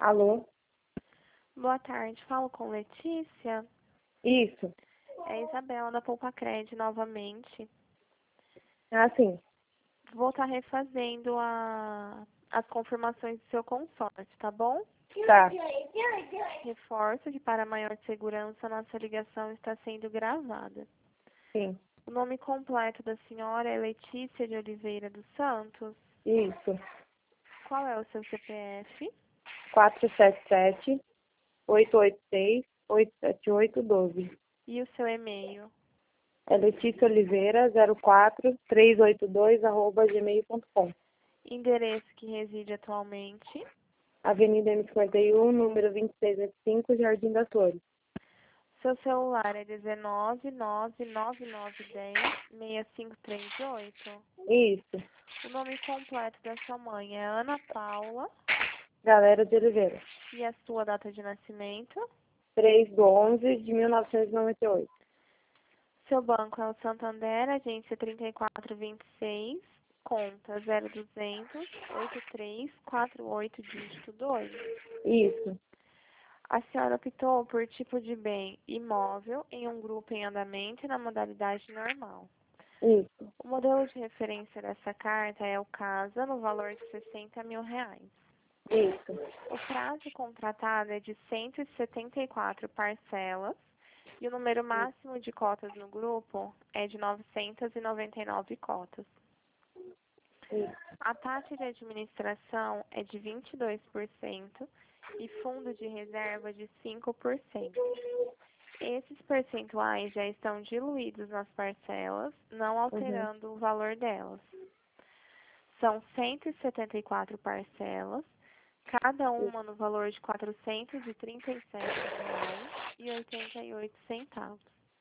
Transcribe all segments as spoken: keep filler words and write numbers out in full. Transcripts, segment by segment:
Alô? Boa tarde, falo com Letícia. Isso. É a Isabela da Poupa Cred novamente. Ah, sim. Vou estar refazendo a, as confirmações do seu consórcio, tá bom? Tá. Reforço que para maior segurança nossa ligação está sendo gravada. Sim. O nome completo da senhora é Letícia de Oliveira dos Santos. Isso. Qual é o seu C P F? quatro sete sete, oito oito seis, oito sete oito um dois. E o seu e-mail? É Letícia Oliveira, zero quatro, três oito dois, arroba gmail ponto com. Endereço que reside atualmente? Avenida M cinquenta e um, número vinte e seis oitenta e cinco, Jardim das Flores. Seu celular é dezenove, nove nove nove um zero, seis cinco três oito. Isso. O nome completo da sua mãe é Ana Paula. Galera de Oliveira. E a sua data de nascimento? três de onze de mil novecentos e noventa e oito. Seu banco é o Santander, agência trinta e quatro vinte e seis, conta zero duzentos, oitenta e três, quarenta e oito, dígito dois. Isso. A senhora optou por tipo de bem imóvel em um grupo em andamento e na modalidade normal. Isso. O modelo de referência dessa carta é o CASA, no valor de sessenta mil reais. Isso. O prazo contratado é de cento e setenta e quatro parcelas e o número máximo de cotas no grupo é de novecentas e noventa e nove cotas. Isso. A taxa de administração é de vinte e dois por cento e fundo de reserva de cinco por cento. Esses percentuais já estão diluídos nas parcelas, não alterando uhum. o valor delas. São cento e setenta e quatro parcelas, cada uma no valor de quatrocentos e trinta e sete reais e oitenta e oito centavos.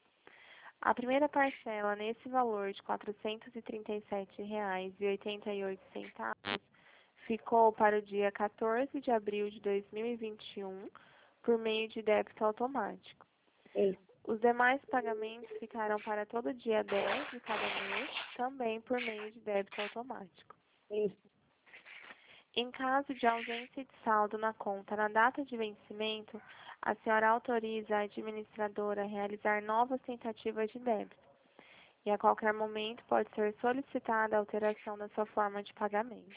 A primeira parcela nesse valor de quatrocentos e trinta e sete reais e oitenta e oito centavos ficou para o dia quatorze de abril de dois mil e vinte e um por meio de débito automático. Isso. Os demais pagamentos ficaram para todo dia dez de cada mês, também por meio de débito automático. Isso. Em caso de ausência de saldo na conta na data de vencimento, a senhora autoriza a administradora a realizar novas tentativas de débito. E a qualquer momento pode ser solicitada a alteração da sua forma de pagamento.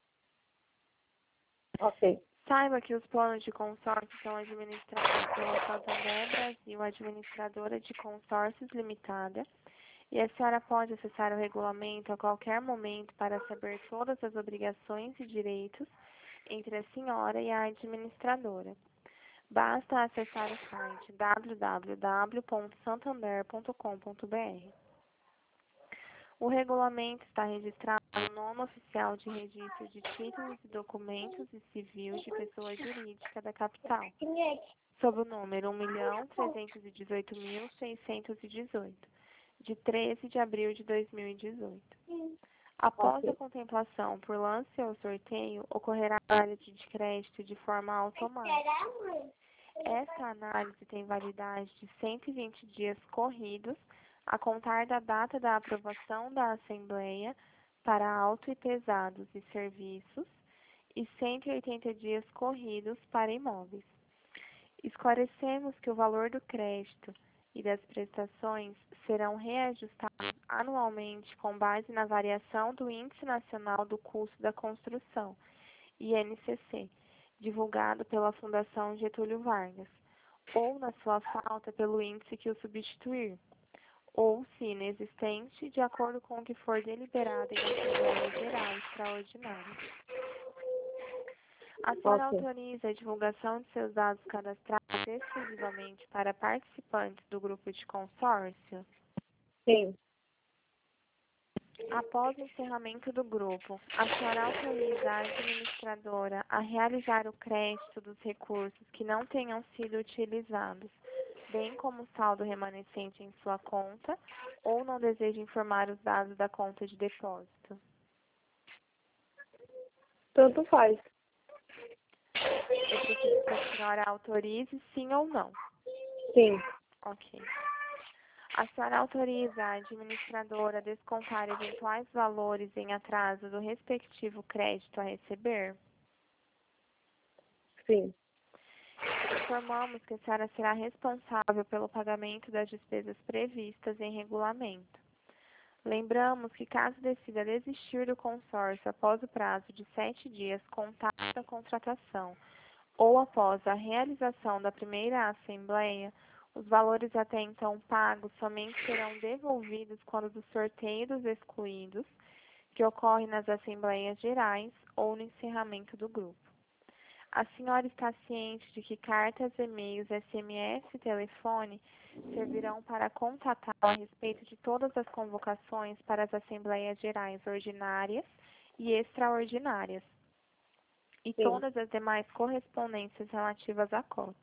Ok. Saiba que os planos de consórcio são administrados pela Santander Brasil, administradora de consórcios limitada, e a senhora pode acessar o regulamento a qualquer momento para saber todas as obrigações e direitos entre a senhora e a administradora. Basta acessar o site w w w ponto santander ponto com ponto b r. O regulamento está registrado no Nome Oficial de Registro de Títulos e Documentos e Civil de Pessoa Jurídica da Capital, sob o número um milhão trezentos e dezoito mil seiscentos e dezoito, de treze de abril de dois mil e dezoito. Após Ok. a contemplação por lance ou sorteio, ocorrerá a análise de crédito de forma automática. Esta análise tem validade de cento e vinte dias corridos, a contar da data da aprovação da Assembleia para auto e pesados e serviços, e cento e oitenta dias corridos para imóveis. Esclarecemos que o valor do crédito e das prestações serão reajustados anualmente com base na variação do Índice Nacional do Custo da Construção, I N C C, divulgado pela Fundação Getúlio Vargas, ou, na sua falta, pelo índice que o substituir, ou, se inexistente, de acordo com o que for deliberado em Assembleia Geral Extraordinária. A senhora Ok. autoriza a divulgação de seus dados cadastrais exclusivamente para participantes do grupo de consórcio? Sim. Após o encerramento do grupo, a senhora autoriza a administradora a realizar o crédito dos recursos que não tenham sido utilizados, bem como o saldo remanescente em sua conta, ou não deseja informar os dados da conta de depósito? Tanto faz. Eu preciso que a senhora autorize sim ou não. Sim. Ok. A senhora autoriza a administradora a descontar eventuais valores em atraso do respectivo crédito a receber? Sim. Informamos que a senhora será responsável pelo pagamento das despesas previstas em regulamento. Lembramos que, caso decida desistir do consórcio após o prazo de sete dias contado da contratação ou após a realização da primeira assembleia, os valores até então pagos somente serão devolvidos quando do sorteio dos excluídos, que ocorre nas assembleias gerais ou no encerramento do grupo. A senhora está ciente de que cartas, e-mails, S M S e telefone servirão para contatá-la a respeito de todas as convocações para as assembleias gerais ordinárias e extraordinárias e Sim. todas as demais correspondências relativas à cota.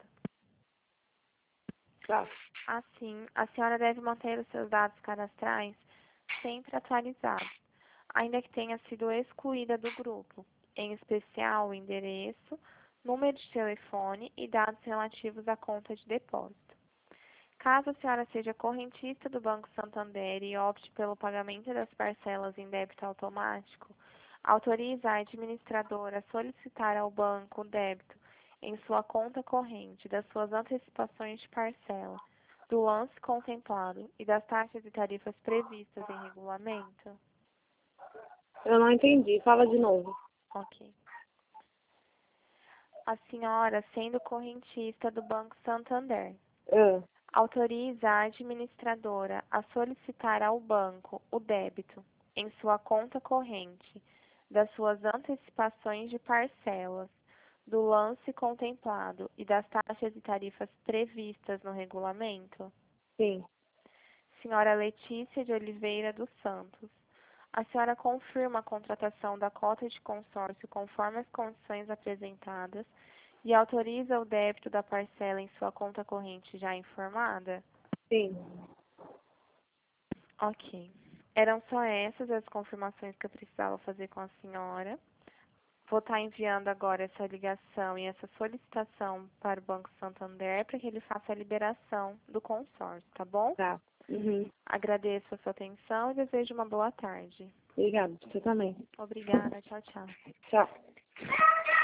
Tá. Assim, a senhora deve manter os seus dados cadastrais sempre atualizados, ainda que tenha sido excluída do grupo, em especial o endereço, número de telefone e dados relativos à conta de depósito. Caso a senhora seja correntista do Banco Santander e opte pelo pagamento das parcelas em débito automático, autorize a administradora a solicitar ao banco o débito em sua conta corrente das suas antecipações de parcela, do lance contemplado e das taxas e tarifas previstas em regulamento? Eu não entendi. Fala de novo. Ok. A senhora, sendo correntista do Banco Santander, Ah, autoriza a administradora a solicitar ao banco o débito em sua conta corrente das suas antecipações de parcelas, do lance contemplado e das taxas e tarifas previstas no regulamento? sim. Senhora Letícia de Oliveira dos Santos, a senhora confirma a contratação da cota de consórcio conforme as condições apresentadas e autoriza o débito da parcela em sua conta corrente já informada? Sim. Ok. Eram só essas as confirmações que eu precisava fazer com a senhora. Vou estar enviando agora essa ligação e essa solicitação para o Banco Santander para que ele faça a liberação do consórcio, tá bom? Tá. Uhum. Agradeço a sua atenção e desejo uma boa tarde. Obrigada. Você também. Obrigada. Tchau, tchau. Tchau.